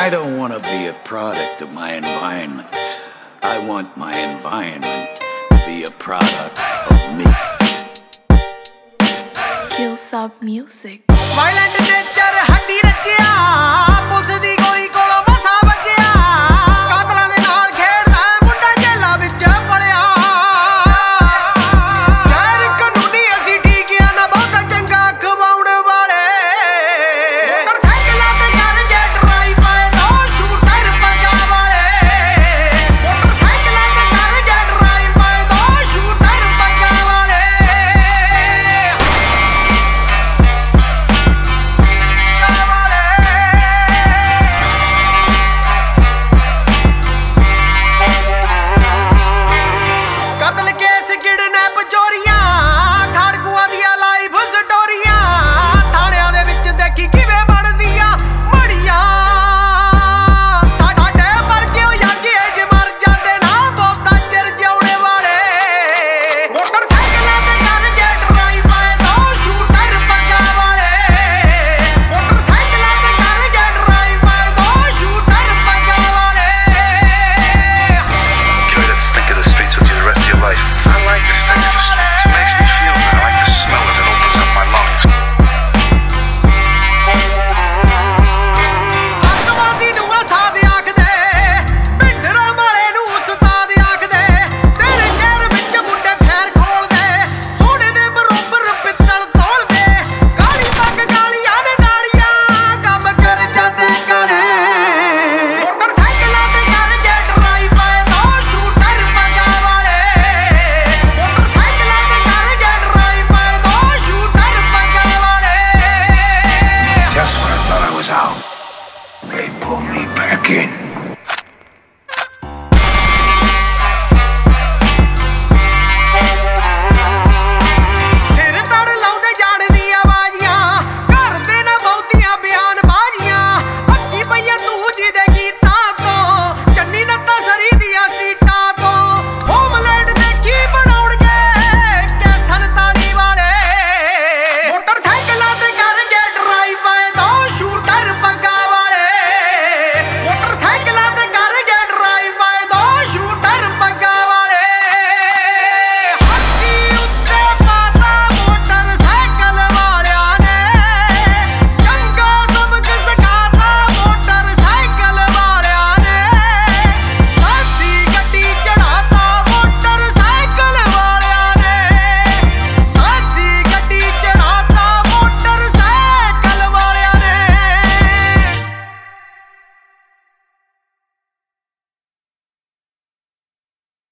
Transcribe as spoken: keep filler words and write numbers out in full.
I don't want to be a product of my environment. I want my environment to be a product of me. Kill Sub Music. Violent nature ਹੱਡੀ ਰਚਿਆ police ਦੀ ਗੋਲੀ ਕੋਲੋਂ ਮਸਾ ਬਚਿਆ ਕਾਤਲਾਂ ਦੇ ਨਾਲ ਖੇਡਦਾ ਮੁੰਡਾ ਜੇਲਾਂ ਵਿੱਚ ਪੜਿਆ ਗੈਰ ਕਾਨੂੰਨੀ ਅਸੀਂ ਠੀਕਿਆ ਨਾ ਬਹੁਤਾ ਚੰਗਾ ਖਵਾਉਣ ਵਾਲੇ ਮੋਟਰਸਾਈਕਲਾਂ ਤੇ ਕਰਨਗੇ ਡਰਾਈਵਰ ਦੋ ਸ਼ੂਟਰ ਪੰਗਾ ਵਾਲੇ ਮੋਟਰਸਾਈਕਲਾਂ ਤੇ ਕਰਨਗੇ ਡਰਾਈਵਰ ਦੋ ਸ਼ੂਟਰ ਪੰਗਾ ਵਾਲੇ ਕਤਲ ਕੇਸ ਕਿਡਨੈਪ ਚੋਰੀਆਂ ਖਾੜਕੂਆਂ ਦੀਆਂ ਲਾਈਫ ਸਟੋਰੀਆਂ ਥਾਣਿਆਂ ਦੇ ਵਿੱਚ ਦੇਖੀ ਕਿਵੇਂ ਬਣਦੀਆਂ ਮੜੀਆਂ ਸਾਡੇ ਵਰਗੇ ਯੰਗੇ ਏਜ ਮਰ ਜਾਂਦੇ ਨਾ ਬਹੁਤਾ ਚਿਰ ਜਿਉਣੇ ਵਾਲੇ ਮੋਟਰਸਾਈਕਲਾਂ ਤੇ ਕਰਨਗੇ ਡਰਾਈਵਰ ਦੋ ਸ਼ੂਟਰ ਪੰਗਾ ਵਾਲੇ ਮੋਟਰਸਾਈਕਲਾਂ ਤੇ ਕਰਨਗੇ ਡਰਾਈਵਰ ਦੋ ਸ਼ੂਟਰ ਪੰਗਾ ਵਾਲੇ Give me that stink of the streets with you the rest of your life. I like the stink of the streets. It makes me feel good. I like the smell of it. It opens up my lungs. ਅੱਤਵਾਦੀ ਨੂੰ ਅਸਾਦ ਆਖਦੇ ਭਿੰਡਰਾਂ ਵਾਲੇ ਨੂੰ ਉਸਤਾਦ ਆਖਦੇ ਤੇਰੇ ਸ਼ਹਿਰ ਵਿੱਚ ਮੁੰਡੇ ਫੇਰ ਖੋਲਦੇ ਸੋਨੇ ਦੇ ਬਰੋਬਰ ਪਿੱਤਲ ਤੋਲਦੇ ਕਾਲੀ ਪੱਗ ਕਾਲੀਆਂ ਨੇ ਨਾਲੀਆਂ ਕੰਮ ਕਰ ਜਾਂਦੇ ਕਾਲੇ ਮੋਟਰਸਾਈਕਲਾਂ ਤੇ ਕਰਨਗੇ ਡਰਾਈਵਰ ਦੋ ਸ਼ੂਟਰ ਪੰਗਾ ਵਾਲੇ ਮੋਟਰਸਾਈਕਲਾਂ ਤੇ ਕਰਨਗੇ ਡਰਾਈਵਰ ਦੋ ਸ਼ੂਟਰ ਪੰਗਾ ਵਾਲੇ Just when I thought I was out, they pulled me back in.